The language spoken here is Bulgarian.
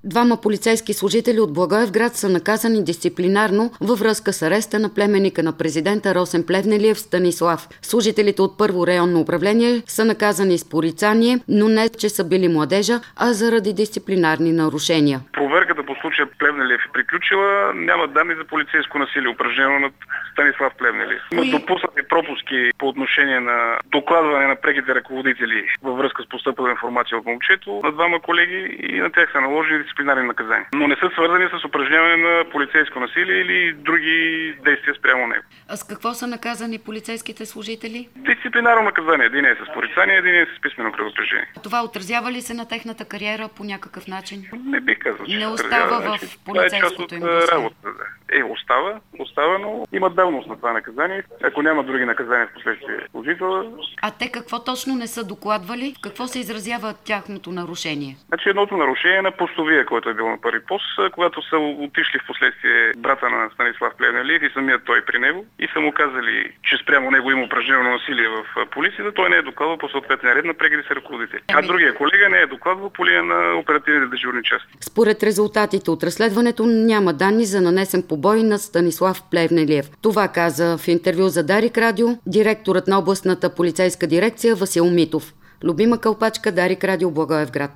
Двама полицейски служители от Благоевград са наказани дисциплинарно във връзка с ареста на племенника на президента Росен Плевнелиев Станислав. Служителите от първо районно управление са наказани с порицание, но не че са били младежа, а заради дисциплинарни нарушения. Проверката по случая Плевнелиев е приключила. Няма данни за полицейско насилие, упражнено над Станислав Плевнелиев. Има допуснати пропуски по отношение на докладване на преките ръководители във връзка с постъпила информация от момчето на двама колеги и на тях са наложени дисциплинарни наказания. Но не са свързани с упражняване на полицейско насилие или други действия спрямо него. А с какво са наказани полицейските служители? Дисциплинарно наказание. Един е с порицание, един е с писмено предупреждение. Това отразява ли се на техната кариера по някакъв начин? Не бих казал, че не остава в полицейското им работа. Остава, но има давност на това наказание. Ако няма други наказания в последствие служителя. А те какво точно не са докладвали? В какво се изразява тяхното нарушение? Значи едното нарушение на постовия, който е бил на първи пост, когато са отишли в последствие брата на Станислав Плевнелиев и самият той при него и са му казали, че спрямо него има упражнено насилие в полицията, той не е докладвал по съответния ред на прегри с ръководители. А другия колега не е докладвал по линия на оперативните дежурни части. Според резултатите от разследването няма данни за нанесен побой на Станислав Плевнелиев. Това каза в интервю за Дарик Радио директорът на областната полицейска дирекция Васил Митов. Любима Кълпачка, Дарик Радио, Благоевград.